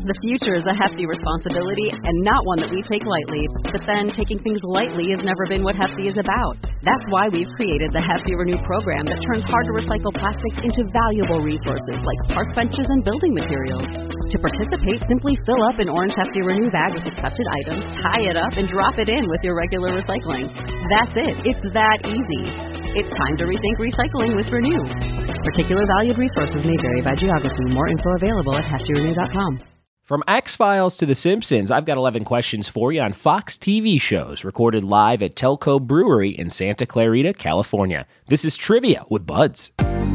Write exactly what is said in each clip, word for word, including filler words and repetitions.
The future is a hefty responsibility and not one that we take lightly. But then, taking things lightly has never been what Hefty is about. That's why we've created the Hefty Renew program that turns hard-to-recycle plastics into valuable resources like park benches and building materials. To participate, simply fill up an orange Hefty Renew bag with accepted items, tie it up, and drop it in with your regular recycling. That's it. It's that easy. It's time to rethink recycling with Renew. Particular valued resources may vary by geography. More info available at hefty renew dot com. From X-Files to The Simpsons, I've got eleven questions for you on Fox T V shows recorded live at Telco Brewery in Santa Clarita, California. This is Trivia with Buds.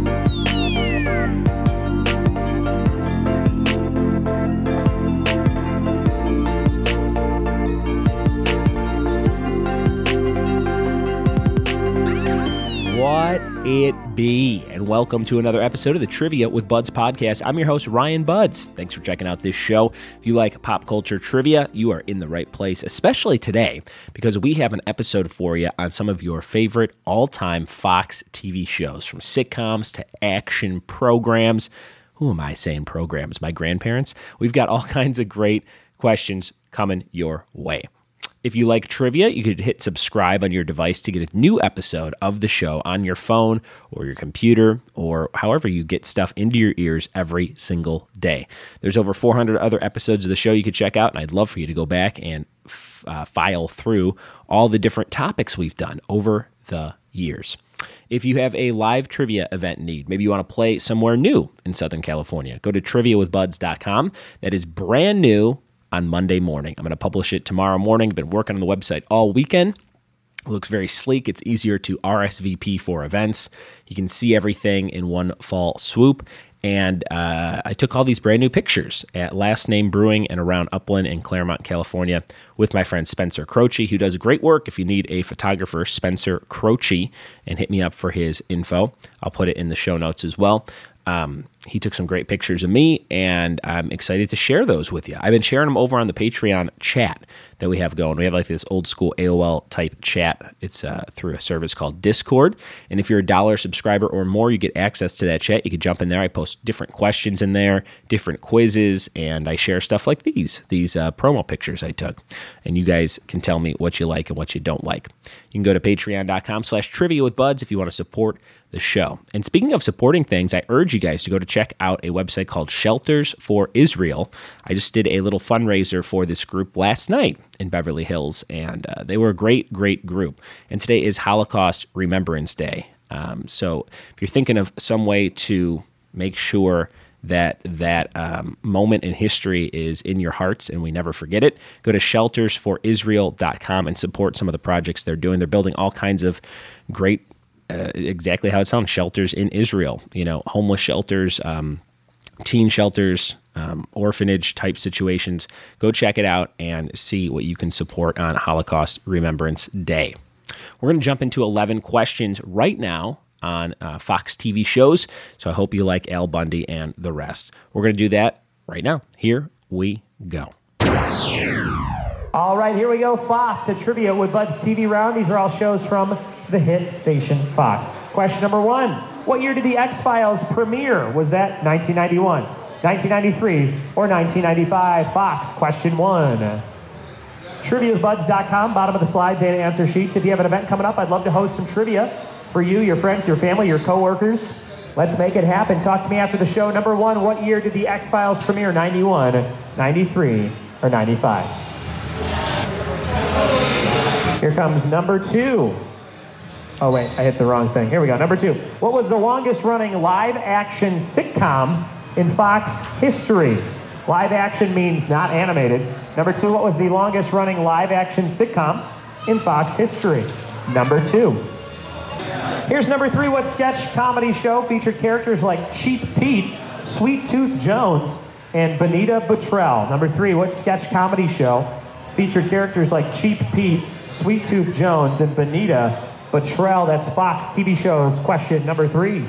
What it be? And welcome to another episode of the Trivia with Buds podcast. I'm your host, Ryan Buds. Thanks for checking out this show. If you like pop culture trivia, you are in the right place, especially today, because we have an episode for you on some of your favorite all-time Fox T V shows, from sitcoms to action programs. Who am I saying programs? My grandparents? We've got all kinds of great questions coming your way. If you like trivia, you could hit subscribe on your device to get a new episode of the show on your phone or your computer or however you get stuff into your ears every single day. There's over four hundred other episodes of the show you could check out, and I'd love for you to go back and f- uh, file through all the different topics we've done over the years. If you have a live trivia event need, maybe you want to play somewhere new in Southern California, go to trivia with buds dot com. That is brand new on Monday morning. I'm going to publish it tomorrow morning. I've been working on the website all weekend. It looks very sleek. It's easier to R S V P for events. You can see everything in one fall swoop. And uh, I took all these brand new pictures at Last Name Brewing and around Upland and Claremont, California, with my friend Spencer Croce, who does great work. If you need a photographer, Spencer Croce, and hit me up for his info. I'll put it in the show notes as well. Um, he took some great pictures of me, and I'm excited to share those with you. I've been sharing them over on the Patreon chat that we have going. We have like this old school A O L type chat. It's uh, through a service called Discord. And if you're a dollar subscriber or more, you get access to that chat. You can jump in there. I post different questions in there, different quizzes, and I share stuff like these, these uh, promo pictures I took. And you guys can tell me what you like and what you don't like. You can go to patreon dot com slash trivia with buds if you want to support the show. And speaking of supporting things, I urge you guys to go to check out a website called Shelters for Israel. I just did a little fundraiser for this group last night in Beverly Hills, and uh, they were a great, great group. And today is Holocaust Remembrance Day. Um, so if you're thinking of some way to make sure that that um, moment in history is in your hearts and we never forget it, go to shelters for israel dot com and support some of the projects they're doing. They're building all kinds of great Uh, exactly how it sounds, shelters in Israel, you know, homeless shelters, um, teen shelters, um, orphanage type situations. Go check it out and see what you can support on Holocaust Remembrance Day. We're going to jump into eleven questions right now on uh, Fox T V shows. So I hope you like Al Bundy and the rest. We're going to do that right now. Here we go. All right, here we go. Fox, a Trivia with Buds T V round. These are all shows from the hit station Fox. Question number one. What year did the X-Files premiere? Was that nineteen ninety-one, nineteen ninety-three, or nineteen ninety-five? Fox, question one. trivia with buds dot com, bottom of the slides and answer sheets. If you have an event coming up, I'd love to host some trivia for you, your friends, your family, your coworkers. Let's make it happen. Talk to me after the show. Number one, what year did the X-Files premiere? ninety-one, ninety-three, or ninety-five? Here comes number two. Oh, wait, I hit the wrong thing. Here we go. Number two. What was the longest running live action sitcom in Fox history? Live action means not animated. Number two, what was the longest running live action sitcom in Fox history? Number two. Here's number three. What sketch comedy show featured characters like Cheap Pete, Sweet Tooth Jones, and Benita Bottrell? Number three. What sketch comedy show featured characters like Cheap Pete, Sweet Tooth Jones, and Benita Bottrell? That's Fox T V shows. Question number three.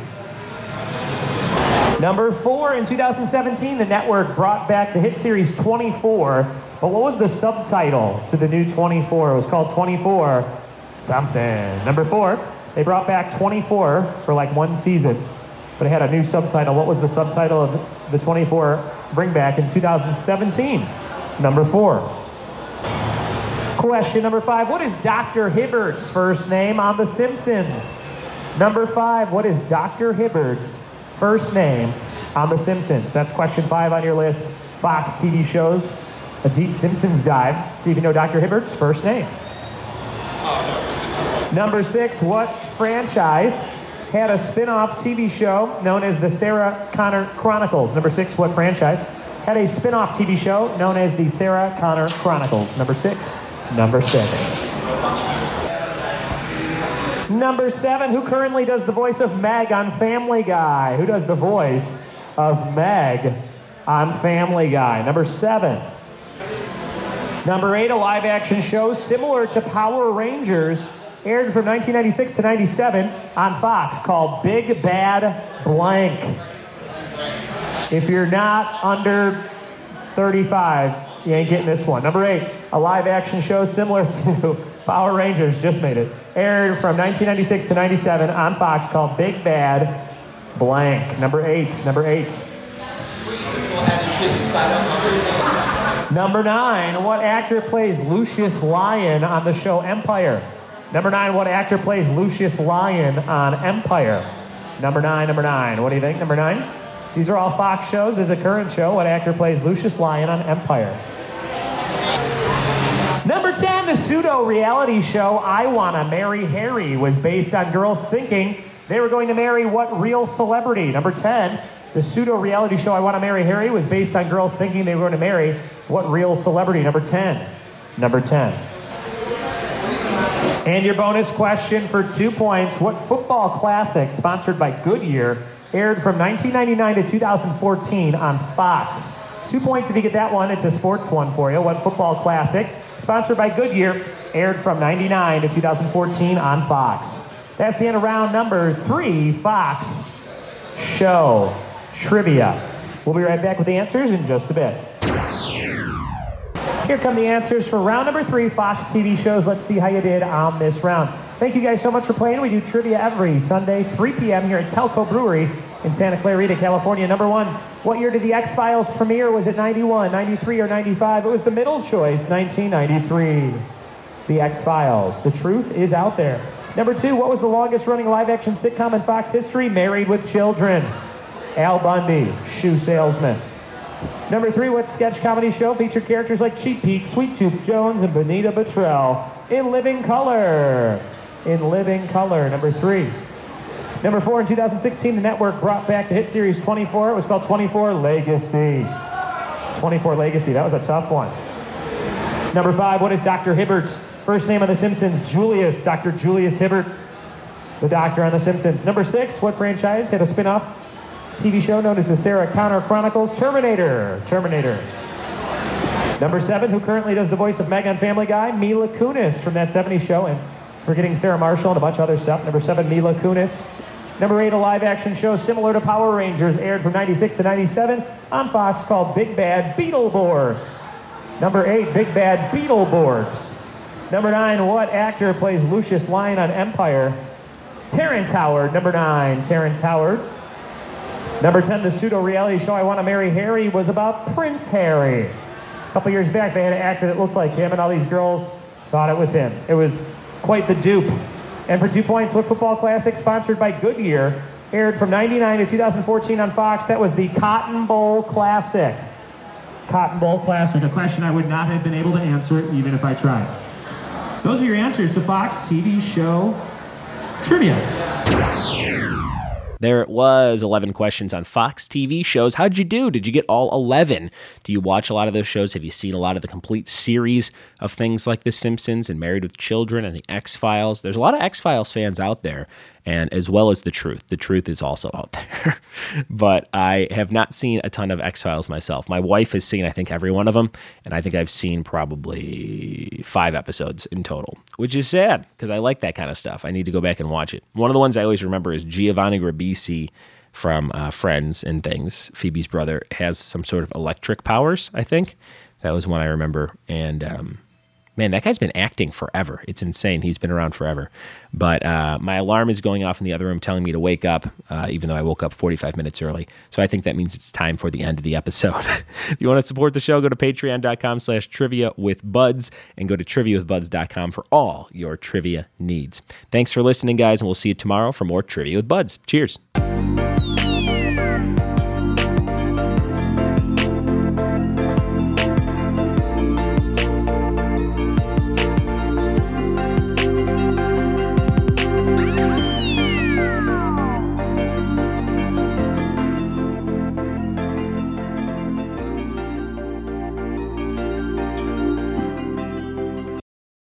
Number four, in two thousand seventeen, the network brought back the hit series twenty-four, but what was the subtitle to the new twenty-four? It was called twenty-four something. Number four, they brought back twenty-four for like one season, but it had a new subtitle. What was the subtitle of the twenty-four bring back in two thousand seventeen? Number four. Question number five. What is Doctor Hibbert's first name on The Simpsons? Number five. What is Doctor Hibbert's first name on The Simpsons? That's question five on your list. Fox T V shows, a deep Simpsons dive. See if you know Doctor Hibbert's first name. Number six. What franchise had a spin-off T V show known as the Sarah Connor Chronicles? Number six. What franchise had a spin-off T V show known as the Sarah Connor Chronicles? Number six. Number six. Number seven, who currently does the voice of Meg on Family Guy? Who does the voice of Meg on Family Guy? Number seven. Number eight, a live-action show similar to Power Rangers aired from nineteen ninety-six to ninety-seven on Fox called Big Bad Blank. If you're not under thirty-five, you ain't getting this one. Number eight, a live-action show similar to Power Rangers, just made it, aired from nineteen ninety-six to ninety-seven on Fox called Big Bad Blank. Number eight, number eight. Number nine, what actor plays Lucius Lyon on the show Empire? Number nine, what actor plays Lucius Lyon on Empire? Number nine, number nine. What do you think, number nine? These are all Fox shows. There's a current show. What actor plays Lucius Lyon on Empire? Number ten, the pseudo-reality show I Wanna Marry Harry was based on girls thinking they were going to marry what real celebrity? Number ten, the pseudo-reality show I Wanna Marry Harry was based on girls thinking they were going to marry what real celebrity? Number ten. Number ten. And your bonus question for two points. What football classic sponsored by Goodyear aired from nineteen ninety-nine to two thousand fourteen on Fox? Two points if you get that one. It's a sports one for you. What football classic sponsored by Goodyear aired from ninety-nine to two thousand fourteen on Fox? That's the end of round number three, Fox Show Trivia. We'll be right back with the answers in just a bit. Here come the answers for round number three, Fox T V shows. Let's see how you did on this round. Thank you guys so much for playing. We do trivia every Sunday, three p.m. here at Telco Brewery in Santa Clarita, California. Number one, what year did the X-Files premiere? Was it ninety-one, ninety-three, or ninety-five? It was the middle choice, nineteen ninety-three. The X-Files. The truth is out there. Number two, what was the longest running live-action sitcom in Fox history? Married with Children. Al Bundy, shoe salesman. Number three, what sketch comedy show featured characters like Cheap Pete, Sweet Tooth Jones, and Bonita Bottrell? In Living Color. In Living Color, number three. Number four, in two thousand sixteen, the network brought back the hit series twenty-four. It was called twenty-four Legacy. twenty-four Legacy, that was a tough one. Number five, what is Doctor Hibbert's first name on The Simpsons? Julius, Doctor Julius Hibbert, the doctor on The Simpsons. Number six, what franchise had a spin-off T V show known as the Sarah Connor Chronicles? Terminator. Terminator. Number seven, who currently does the voice of Meg on Family Guy? Mila Kunis from that seventies show, and forgetting Sarah Marshall and a bunch of other stuff. Number seven, Mila Kunis. Number eight, a live-action show similar to Power Rangers, aired from ninety-six to ninety-seven on Fox called Big Bad Beetleborgs. Number eight, Big Bad Beetleborgs. Number nine, what actor plays Lucius Lyon on Empire? Terrence Howard. Number nine, Terrence Howard. Number ten, the pseudo-reality show I Wanna Marry Harry was about Prince Harry. A couple years back, they had an actor that looked like him, and all these girls thought it was him. It was quite the dupe. And for two points, what football classic sponsored by Goodyear aired from ninety-nine to two thousand fourteen on Fox? That was the Cotton Bowl Classic. Cotton Bowl Classic, a question I would not have been able to answer even if I tried. Those are your answers to Fox T V show trivia. There it was, eleven questions on Fox T V shows. How'd you do? Did you get all eleven? Do you watch a lot of those shows? Have you seen a lot of the complete series of things like The Simpsons and Married with Children and The X-Files? There's a lot of X-Files fans out there, and as well as The Truth. The Truth is also out there. But I have not seen a ton of X-Files myself. My wife has seen, I think, every one of them, and I think I've seen probably five episodes in total, which is sad because I like that kind of stuff. I need to go back and watch it. One of the ones I always remember is Giovanni Ribisi from uh, Friends and Things. Phoebe's brother has some sort of electric powers, I think. That was one I remember. And um, Man, that guy's been acting forever. It's insane. He's been around forever. But uh, my alarm is going off in the other room telling me to wake up, uh, even though I woke up forty-five minutes early. So I think that means it's time for the end of the episode. If you want to support the show, go to patreon.com slash trivia with buds and go to trivia with buds dot com for all your trivia needs. Thanks for listening, guys, and we'll see you tomorrow for more Trivia with Buds. Cheers.